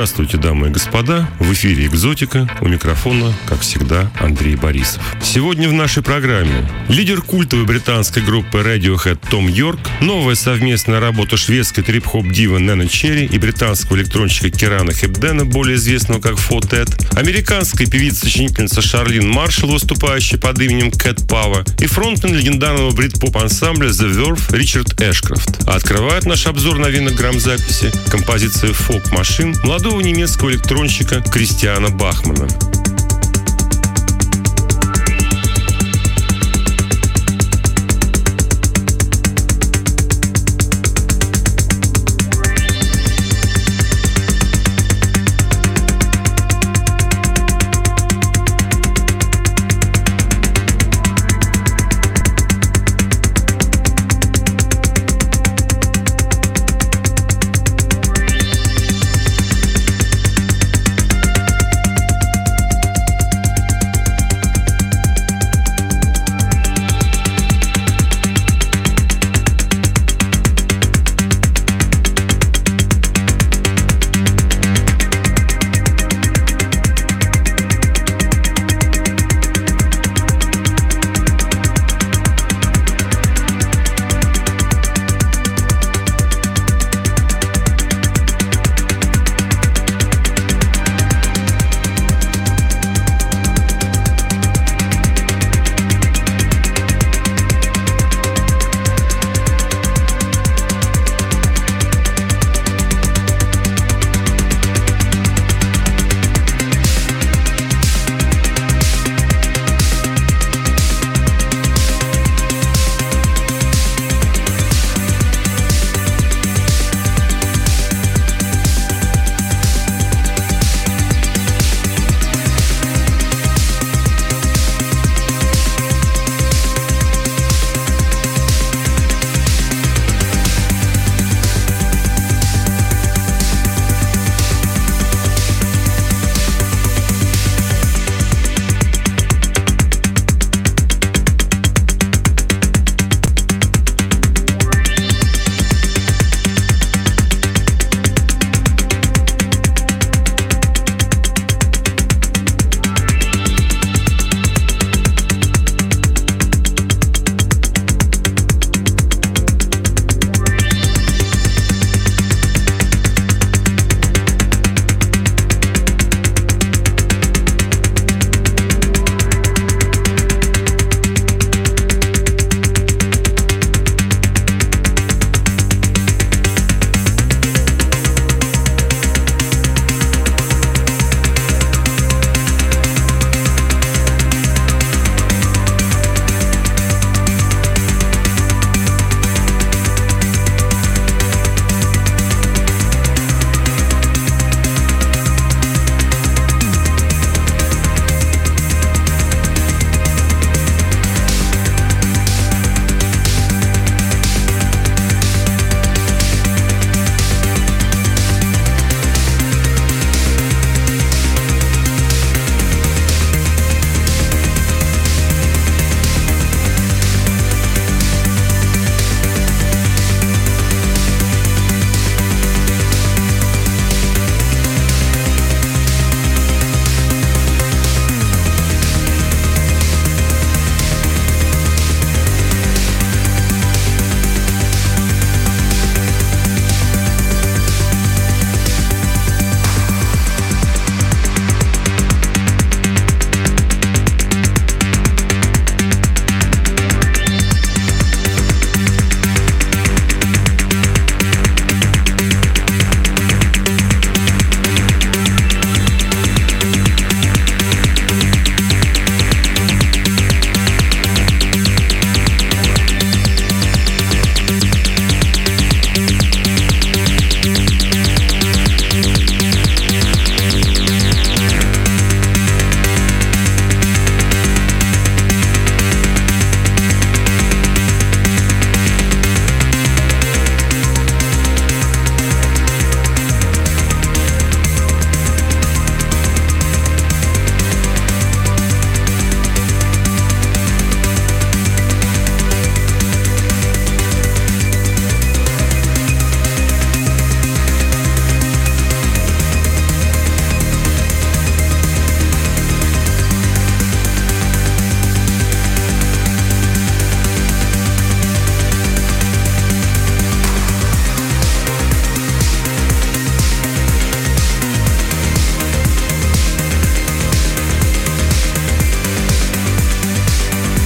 Здравствуйте, дамы и господа. В эфире «Экзотика». У микрофона, как всегда, Андрей Борисов. Сегодня в нашей программе лидер культовой британской группы Radiohead Том Йорк, новая совместная работа шведской трип-хоп дивы Нена Черри и британского электронщика Кирана Хепдена, более известного как Фотед, американская певица-сочинительница Шарлин Маршалл, выступающая под именем Кэт Пава, и фронтмен легендарного брит-поп-ансамбля The Verve Ричард Эшкрофт. А открывает наш обзор новинок грамзаписи композиция «Фок Машин» молодого немецкого электронщика Кристиана Бахмана.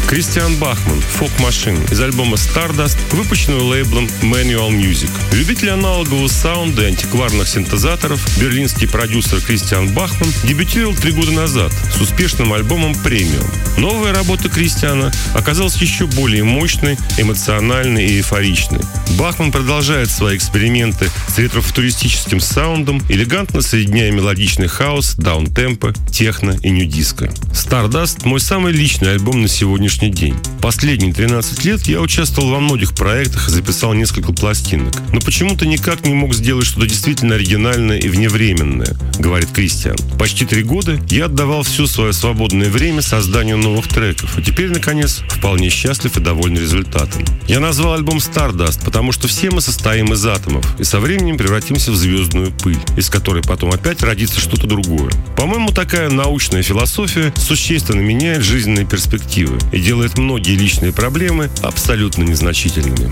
Кристиан Бахман, Folk Machine, из альбома Stardust, выпущенного лейблом Manual Music. Любитель аналогового саунда и антикварных синтезаторов, берлинский продюсер Кристиан Бахман дебютировал 3 года назад с успешным альбомом «Премиум». Новая работа Кристиана оказалась еще более мощной, эмоциональной и эйфоричной. Бахман продолжает свои эксперименты с ретро-футуристическим саундом, элегантно соединяя мелодичный хаос, даунтемпо, техно и нью-диско. Stardust – мой самый личный альбом на сегодняшний день. Последние 13 лет я участвовал во многих проектах и записал несколько пластинок, но почему-то никак не мог сделать что-то действительно оригинальное и вневременное, говорит Кристиан. Почти 3 года я отдавал все свое свободное время созданию новых треков, и теперь, наконец, вполне счастлив и доволен результатом. Я назвал альбом Stardust, потому что все мы состоим из атомов и со временем превратимся в звездную пыль, из которой потом опять родится что-то другое. По-моему, такая научная философия существенно меняет жизненные перспективы и делает многие личные проблемы абсолютно незначительными.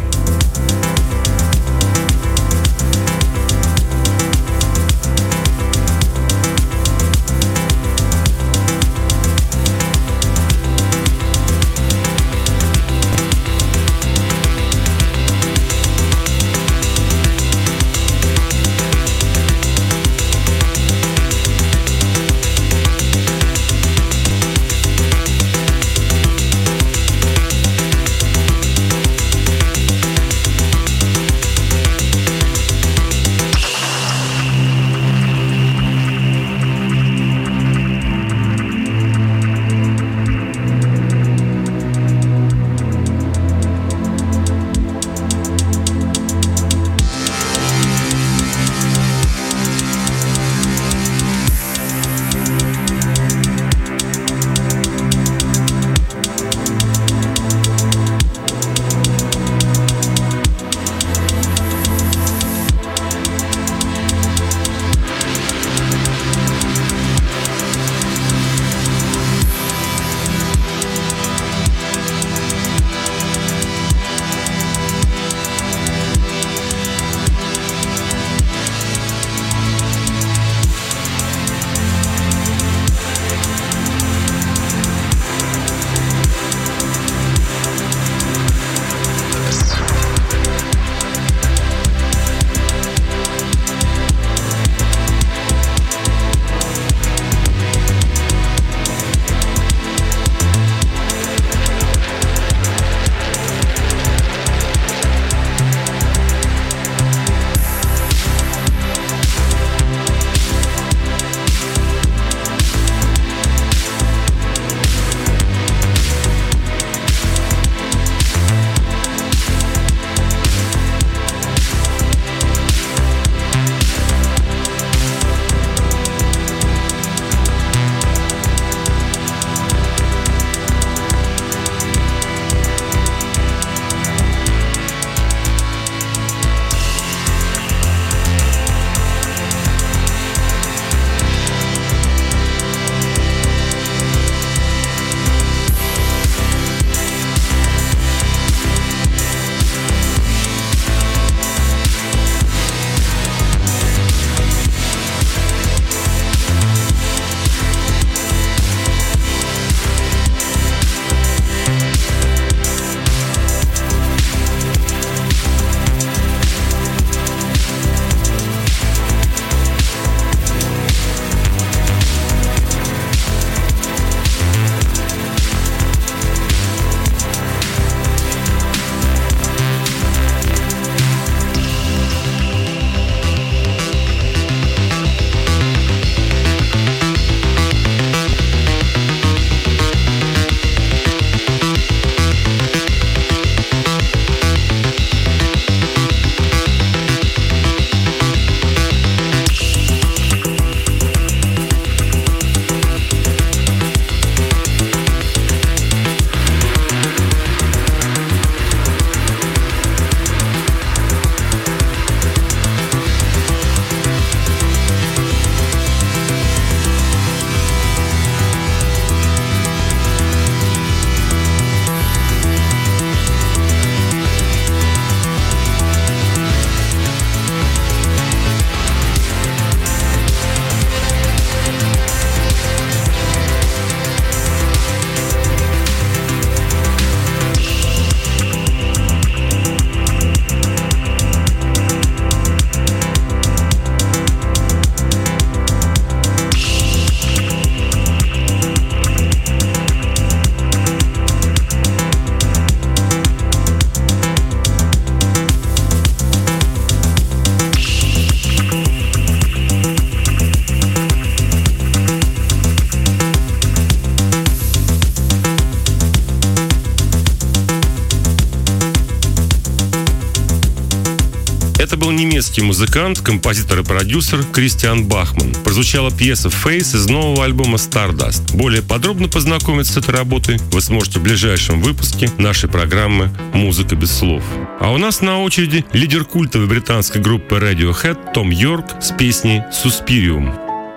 Это был немецкий музыкант, композитор и продюсер Кристиан Бахман. Прозвучала пьеса «Face» из нового альбома «Stardust». Более подробно познакомиться с этой работой вы сможете в ближайшем выпуске нашей программы «Музыка без слов». А у нас на очереди лидер культовой британской группы Radiohead Том Йорк с песней «Suspirium».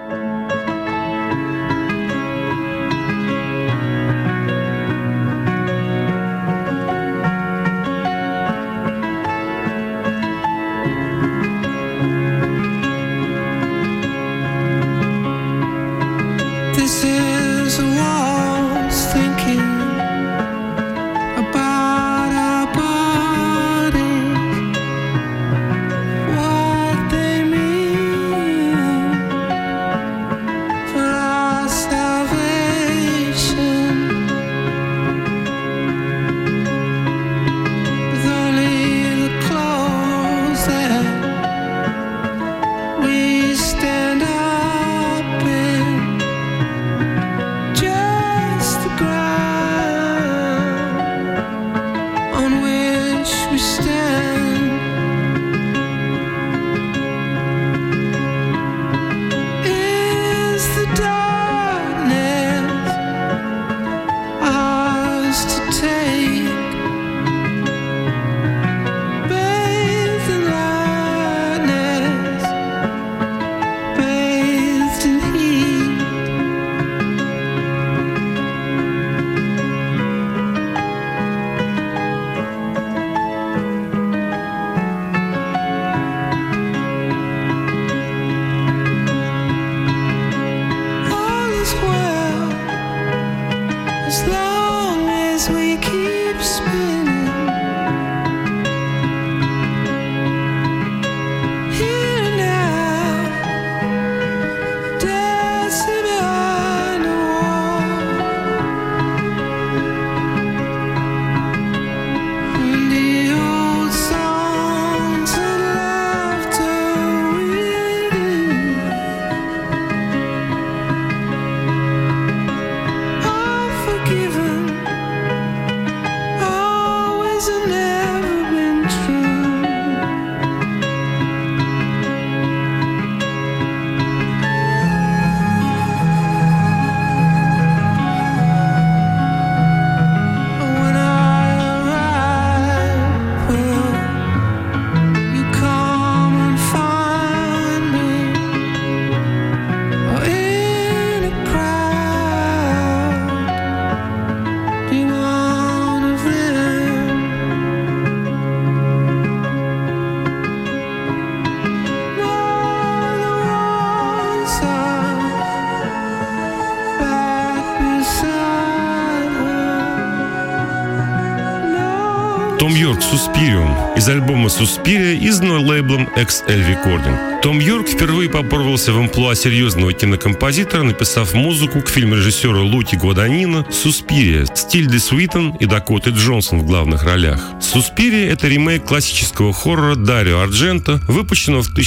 Том Йорк «Suspirium» из альбома «Suspiria», изданного лейблом XL Recording. Том Йорк впервые попробовался в амплуа серьезного кинокомпозитора, написав музыку к фильму режиссера Луки Гваданина «Suspiria» с Тильдой Суинтон и Дакотой Джонсон в главных ролях. «Suspiria» — это ремейк классического хоррора Дарио Ардженто, выпущенного в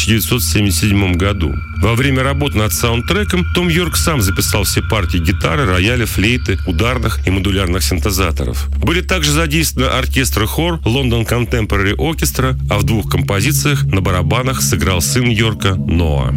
1977 году. Во время работы над саундтреком Том Йорк сам записал все партии гитары, рояля, флейты, ударных и модулярных синтезаторов. Были также задействованы оркестр и хор London Contemporary Orchestra, а в двух композициях на барабанах сыграл сын Йорка Ноа.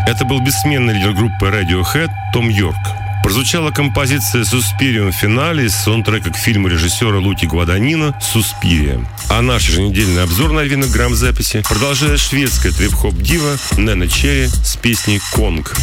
Это был бессменный лидер группы Radiohead Том Йорк. Прозвучала композиция «Suspirium Finale» из саундтрека к фильму режиссера Луки Гваданино «Суспирия». А наш еженедельный обзор новинок грамм-записи продолжает шведская трип-хоп-дива Нена Черри с песней «Конг».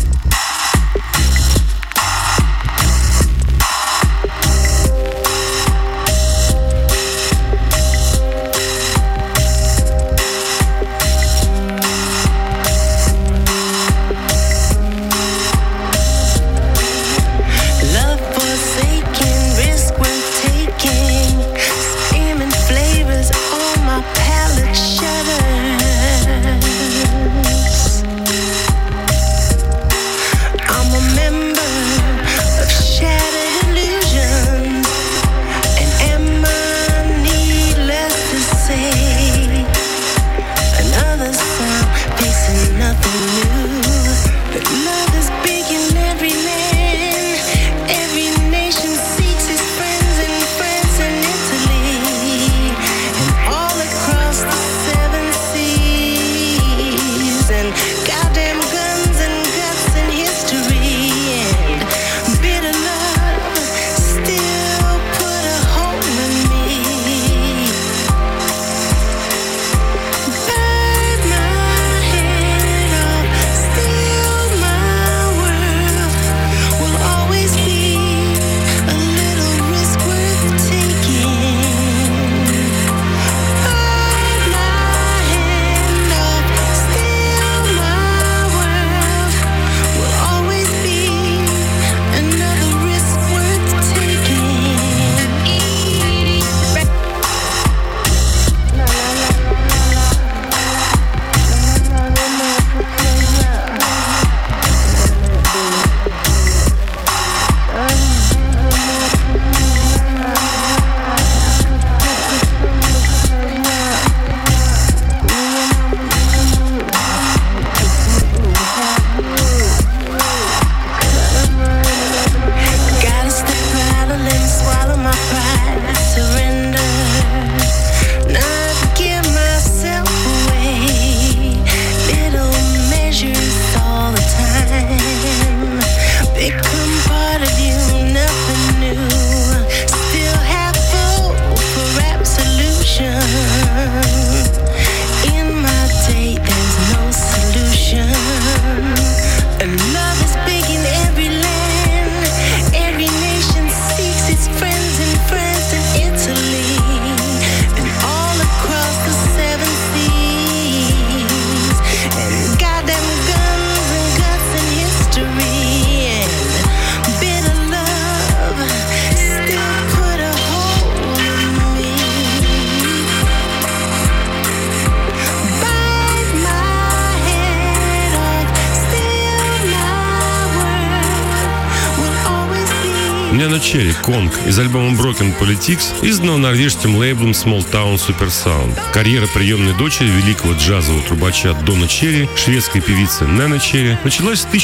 Нена Черри «Конг» из альбома Broken Politics, изданного норвежским лейблом Small Town Super Sound. Карьера приемной дочери великого джазового трубача Дона Черри, шведской певицы Нена Черри, началась в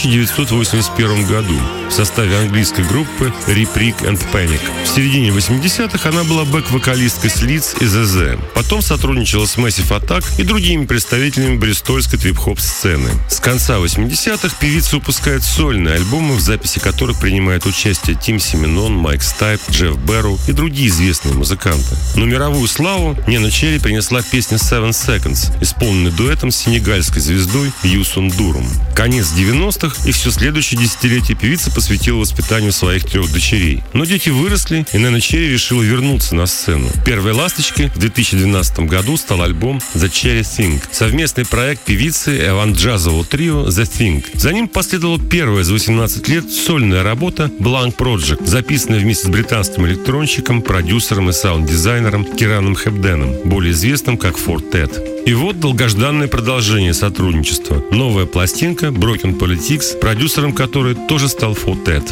1981 году в составе английской группы Rip Rig and Panic. В середине 80-х она была бэк-вокалисткой Slits и The Z. Потом сотрудничала с Massive Attack и другими представителями бристольской трип-хоп сцены. С конца 80-х певица выпускает сольные альбомы, в записи которых принимает участие Тим Семенон, Майк Стайп, Джефф Берроу и другие известные музыканты. Но мировую славу Нена Черри принесла песня Seven Seconds, исполненная дуэтом с сенегальской звездой Юсун Дуром. Конец 90-х и все следующее десятилетие певица посвятила воспитанию своих 3 дочерей. Но дети выросли, и Нена Черри решила вернуться на сцену. Первой ласточкой в 2012 году стал альбом The Cherry Thing, совместный проект певицы и авант-джазового трио The Thing. За ним последовала первая за 18 лет сольная работа Blank Project, записанная вместе с британским электронщиком, продюсером и саунд-дизайнером Кираном Хепденом, более известным как Fortet. И вот долгожданное продолжение сотрудничества. Новая пластинка Broken Politics, продюсером которой тоже стал Fortet.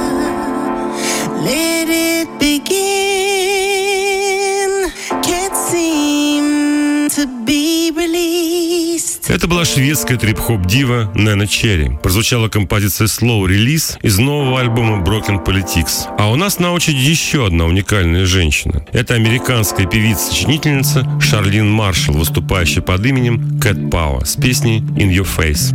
Let it begin. Can't seem to be released. Это была шведская трип-хоп-дива Нена Черри. Прозвучала композиция Slow Release из нового альбома Broken Politics. А у нас на очереди еще одна уникальная женщина. Это американская певица-сочинительница Шарлин Маршалл, выступающая под именем Cat Power с песней In Your Face.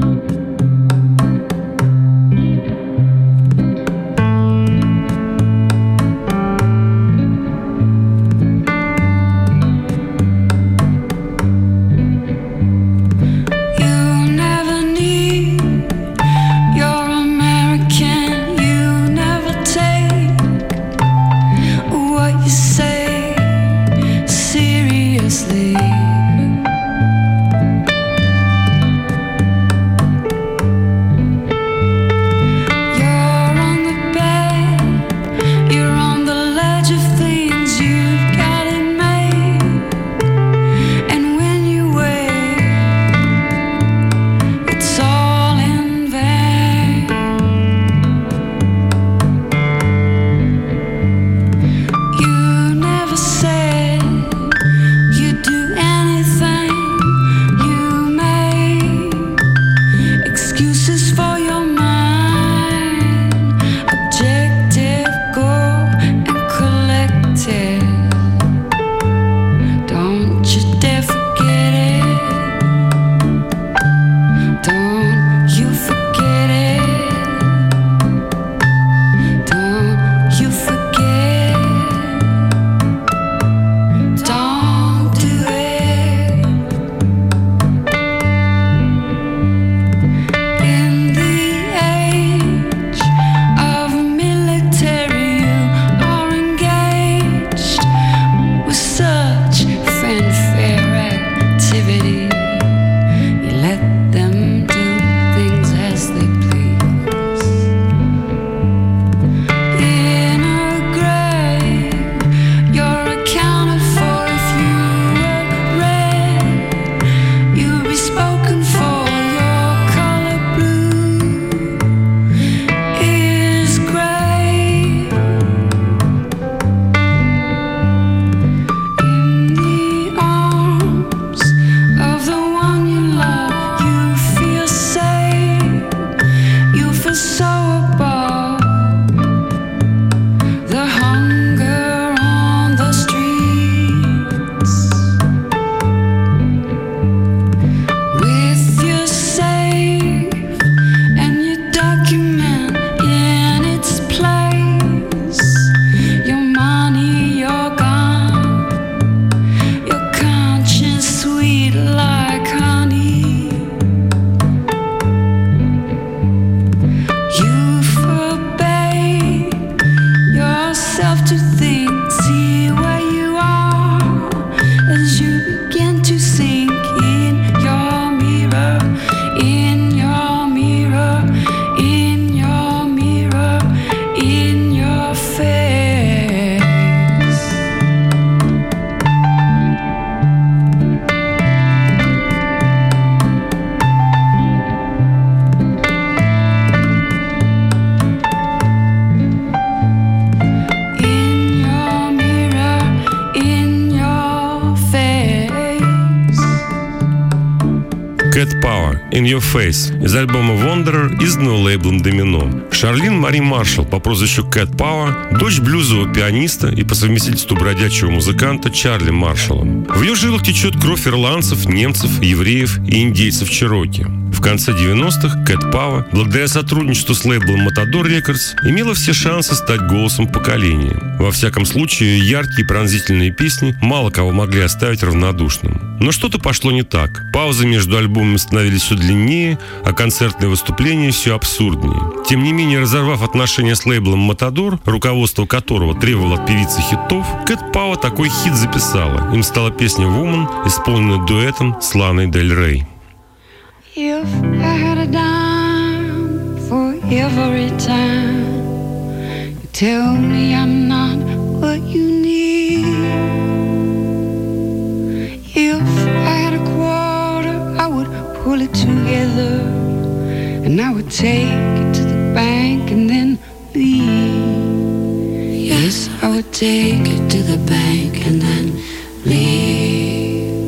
Cat Power, In Your Face из альбома Wanderer, изданного лейблом Domino. Шарлин Мари Маршалл по прозвищу Cat Power, дочь блюзового пианиста и по совместительству бродячего музыканта Чарли Маршалла. В ее жилах течет кровь ирландцев, немцев, евреев и индейцев Чероки. В конце 90-х Cat Power, благодаря сотрудничеству с лейблом Matador Records, имела все шансы стать голосом поколения. Во всяком случае, яркие пронзительные песни мало кого могли оставить равнодушным. Но что-то пошло не так. Паузы между альбомами становились все длиннее, а концертные выступления все абсурднее. Тем не менее, разорвав отношения с лейблом Matador, руководство которого требовало от певицы хитов, Cat Power такой хит записала. Им стала песня «Woman», исполненная дуэтом с Ланой Дель Рей. If I had a dime for every time you tell me I'm not what you need, if I had a quarter I would pull it together and I would take it to the bank and then leave. would take it to the bank and then leave.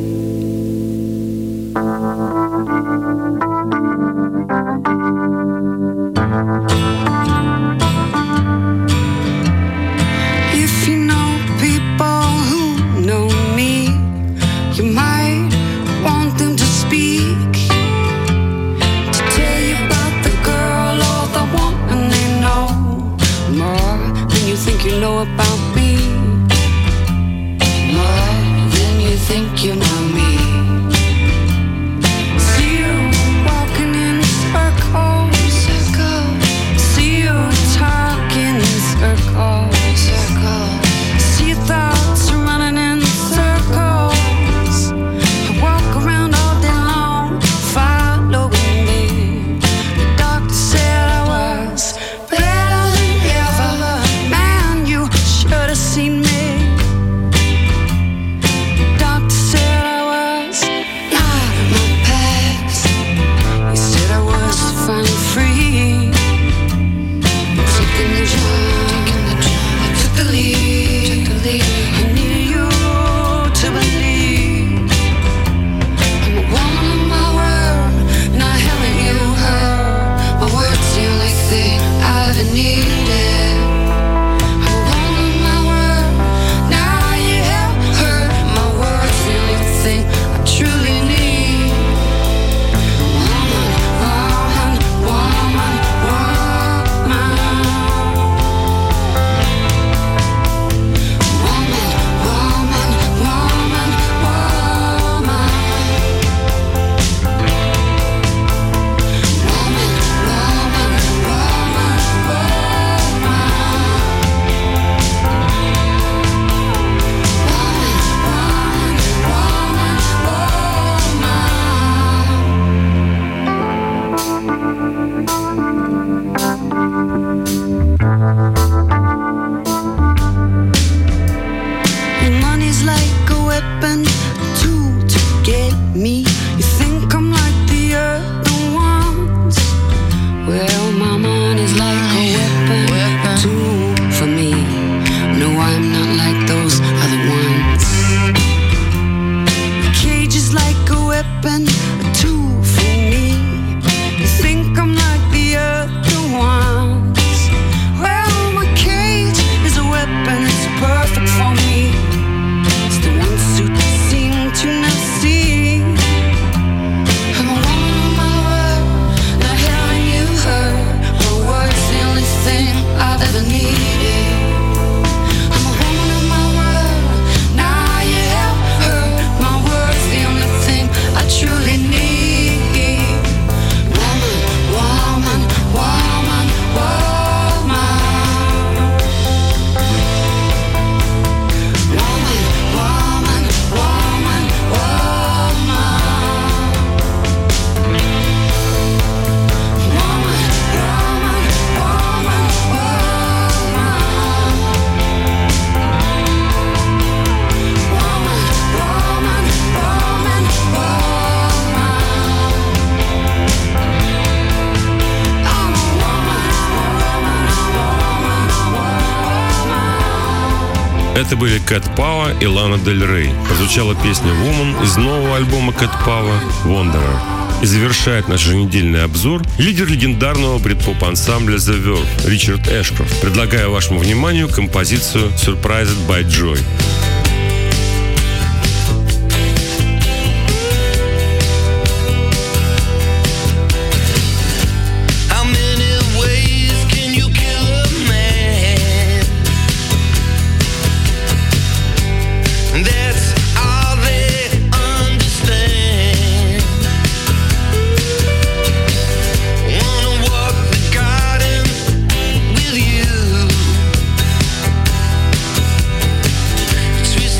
If you know people who know me, you might want them to speak, to tell you about the girl or the woman they know more than you think you know about me, more than you think you know me. See you walking in circles, see you talking in circles, see your thoughts running in circles. I walk around all day long, following me. The doctor said I was better than ever. Man, you should have seen me. The doctor said I was not my past. He said I was finally free. Taking the job, I took the lead. I need you to believe I'm a woman of my word, not having you hurt. My word's the only thing I ever needed. I'm a woman of my word, now you have hurt. My word's the only thing I truly need. Woman, woman, woman, woman. Money's like a weapon, a tool to get me. You think I'm like the other ones? Well, my money's like a weapon, a tool for me. No, I'm not like those other ones. A cage is like a weapon, a tool for me. You think I'm like the other ones? Well, my cage is a weapon, it's perfect for me. It's the one suit you seem to not see. I'm a woman of my word, not having you hurt. My word's the only thing I've ever needed. I'm a woman of my word, now you have hurt. My word's the only thing I truly need. Woman, woman, woman, woman. Woman, woman, woman, woman. Woman, woman, woman, Это были Кэт Пауэр и Лана Дель Рей. Прозвучала песня «Woman» из нового альбома Кэт Пауэр «Wanderer». И завершает наш еженедельный обзор лидер легендарного брит-поп-ансамбля The Verve Ричард Эшкрофт. Предлагаю вашему вниманию композицию «Surprised by Joy». Twist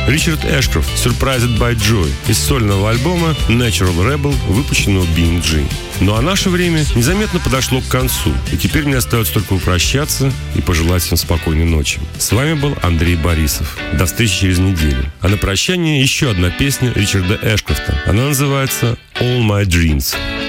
Ричард Эшкрофт «Surprised by Joy» из сольного альбома Natural Rebel, выпущенного BMG. Ну а наше время незаметно подошло к концу, и теперь мне остается только попрощаться и пожелать всем спокойной ночи. С вами был Андрей Борисов. До встречи через неделю. А на прощание еще одна песня Ричарда Эшкрофта. Она называется «All My Dreams».